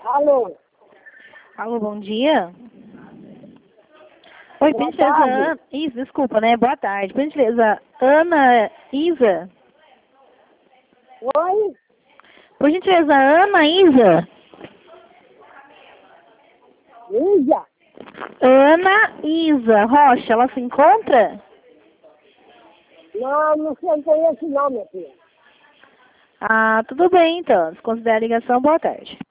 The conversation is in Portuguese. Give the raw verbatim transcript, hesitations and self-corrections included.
Alô? Alô, bom dia. Oi, por Boa gentileza, tarde. Ana... Isso, desculpa, né? Boa tarde. Por gentileza, Ana Isa? Oi? Por gentileza, Ana Isa? Lígia? Ana Isa Rocha, ela se encontra? Não, não sei conheço não, minha filha. Ah, tudo bem, então. Desconsidera a ligação, boa tarde.